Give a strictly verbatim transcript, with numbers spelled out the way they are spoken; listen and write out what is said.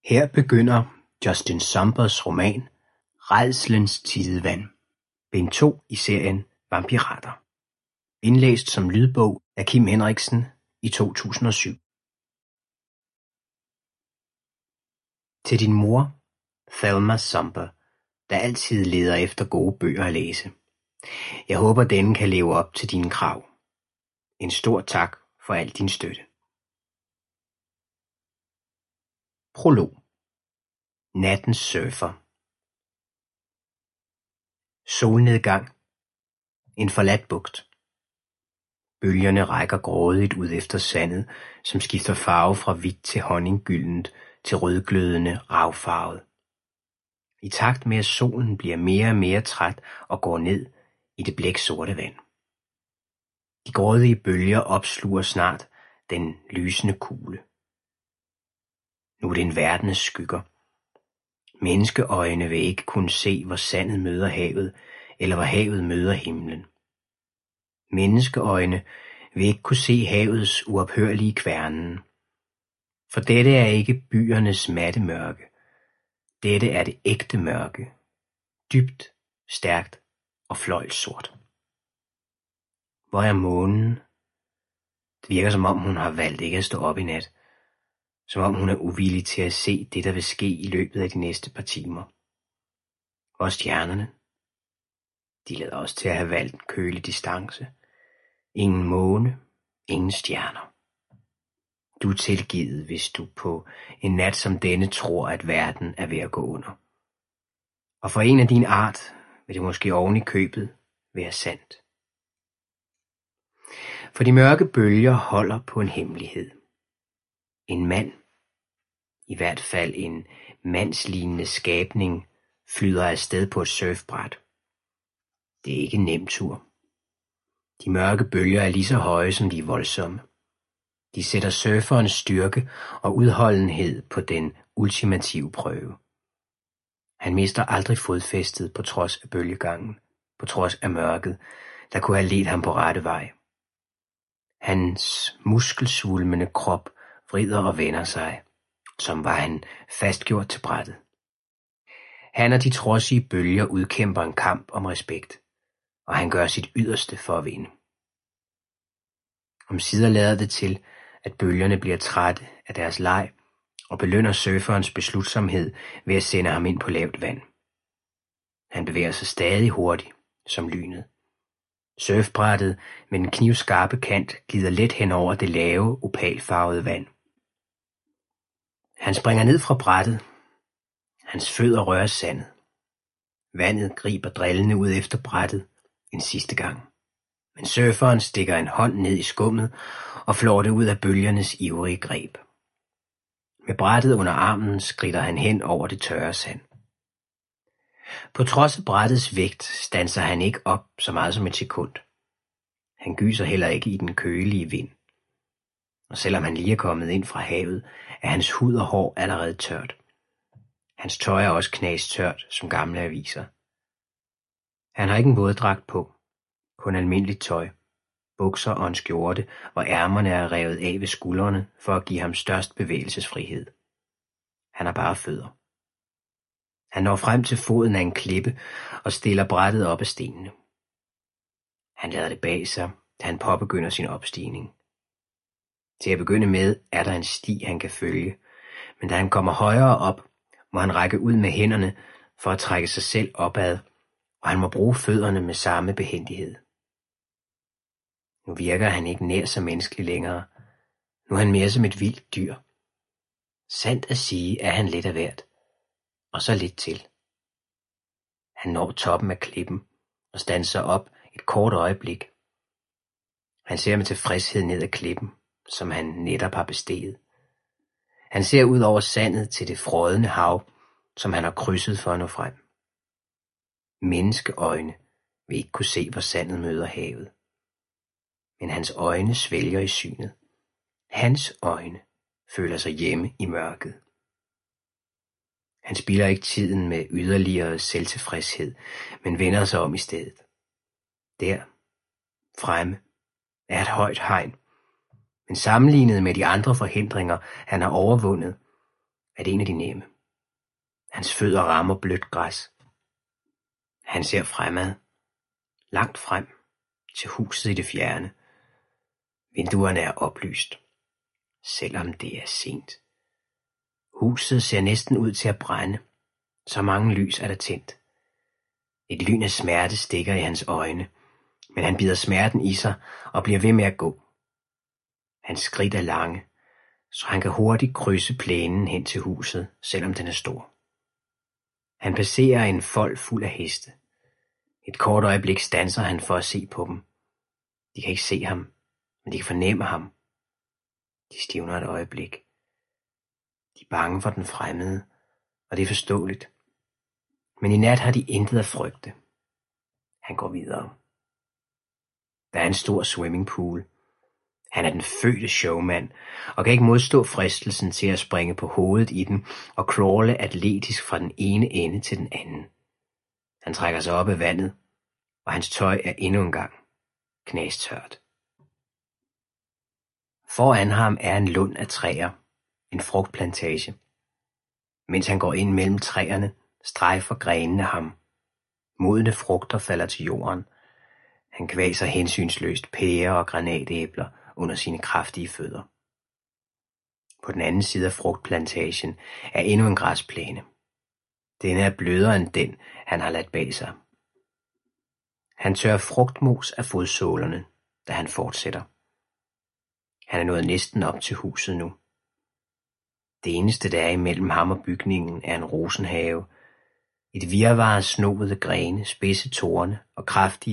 Her begynder Justin Sombers roman Rædslens Tidevand, bind to i serien Vampirater, indlæst som lydbog af Kim Henriksen i to tusind og syv. Til din mor, Thelma Somber, der altid leder efter gode bøger at læse. Jeg håber, denne kan leve op til dine krav. En stor tak for al din støtte. Prolog. Nattens surfer. Solnedgang. En forladt bugt. Bølgerne rækker grådigt ud efter sandet, som skifter farve fra hvidt til honninggyldent til rødglødende ravfarvet. I takt med at solen bliver mere og mere træt og går ned i det blæksorte vand. De grådige bølger opsluger snart den lysende kugle. Nu er det en verden af skygger. Menneskeøjne vil ikke kunne se, hvor sandet møder havet, eller hvor havet møder himlen. Menneskeøjne vil ikke kunne se havets uophørlige kværnen. For dette er ikke byernes matte mørke. Dette er det ægte mørke. Dybt, stærkt og fløjlsort. Hvor er månen? Det virker som om hun har valgt ikke at stå op i nat. Som om hun er uvillig til at se det, der vil ske i løbet af de næste par timer. Og stjernerne? De lader også til at have valgt en kølig distance. Ingen måne, ingen stjerner. Du er tilgivet, hvis du på en nat som denne tror, at verden er ved at gå under. Og for en af din art vil det måske oven i købet være sandt. For de mørke bølger holder på en hemmelighed. En mand, i hvert fald en mandslignende skabning, flyder afsted på et surfbræt. Det er ikke en nem tur. De mørke bølger er lige så høje, som de er voldsomme. De sætter surferens styrke og udholdenhed på den ultimative prøve. Han mister aldrig fodfæstet på trods af bølgegangen, på trods af mørket, der kunne have ledt ham på rette vej. Hans muskelsvulmende krop vrider og vender sig, som var han fastgjort til brættet. Han og de trodsige bølger udkæmper en kamp om respekt, og han gør sit yderste for at vinde. Omsider lader det til, at bølgerne bliver trætte af deres leg og belønner surferens beslutsomhed ved at sende ham ind på lavt vand. Han bevæger sig stadig hurtigt, som lynet. Surfbrættet med den knivskarpe kant glider let hen over det lave, opalfarvede vand. Han springer ned fra brættet. Hans fødder rører sandet. Vandet griber drillende ud efter brættet en sidste gang. Men surferen stikker en hånd ned i skummet og flår det ud af bølgernes ivrige greb. Med brættet under armen skrider han hen over det tørre sand. På trods af brættets vægt standser han ikke op så meget som et sekund. Han gyser heller ikke i den kølige vind. Og selvom han lige er kommet ind fra havet, er hans hud og hår allerede tørt. Hans tøj er også knastørt som gamle aviser. Han har ikke en våddragt på, kun almindeligt tøj, bukser og en skjorte, hvor ærmerne er revet af ved skuldrene for at give ham størst bevægelsesfrihed. Han har bare fødder. Han når frem til foden af en klippe og stiller brættet op af stenene. Han lader det bag sig, da han påbegynder sin opstigning. Til at begynde med er der en sti, han kan følge, men da han kommer højere op, må han række ud med hænderne for at trække sig selv opad, og han må bruge fødderne med samme behændighed. Nu virker han ikke nær så menneskelig længere. Nu er han mere som et vildt dyr. Sandt at sige er han lidt af hvert, og så lidt til. Han når toppen af klippen og standser op et kort øjeblik. Han ser med tilfredshed ned ad klippen, som han netop har besteget. Han ser ud over sandet til det frådende hav, som han har krydset for at nå frem. Menneskeøjne vil ikke kunne se, hvor sandet møder havet. Men hans øjne svælger i synet. Hans øjne føler sig hjemme i mørket. Han spilder ikke tiden med yderligere selvtilfredshed, men vender sig om i stedet. Der, fremme, er et højt hegn, men sammenlignet med de andre forhindringer, han har overvundet, er det en af de nemme. Hans fødder rammer blødt græs. Han ser fremad, langt frem, til huset i det fjerne. Vinduerne er oplyst, selvom det er sent. Huset ser næsten ud til at brænde, så mange lys er der tændt. Et lyn af smerte stikker i hans øjne, men han bider smerten i sig og bliver ved med at gå. Hans skridt er lange, så han kan hurtigt krydse plænen hen til huset, selvom den er stor. Han passerer en fold fuld af heste. Et kort øjeblik standser han for at se på dem. De kan ikke se ham, men de kan fornemme ham. De stivner et øjeblik. De er bange for den fremmede, og det er forståeligt. Men i nat har de intet at frygte. Han går videre. Der er en stor swimmingpool. Han er den fødte showman, og kan ikke modstå fristelsen til at springe på hovedet i den og crawle atletisk fra den ene ende til den anden. Han trækker sig op af vandet, og hans tøj er endnu en gang knastørt. Foran ham er en lund af træer, en frugtplantage. Mens han går ind mellem træerne, strejfer grenene ham. Modne frugter falder til jorden. Han kvaser hensynsløst pærer og granatæbler under sine kraftige fødder. På den anden side af frugtplantagen er endnu en græsplæne. Denne er blødere end den, han har ladt bag sig. Han tørrer frugtmos af fodsålerne, da han fortsætter. Han er nået næsten op til huset nu. Det eneste, der er imellem ham og bygningen, er en rosenhave. Et virvar af snoede grene, spidse torne og kraftige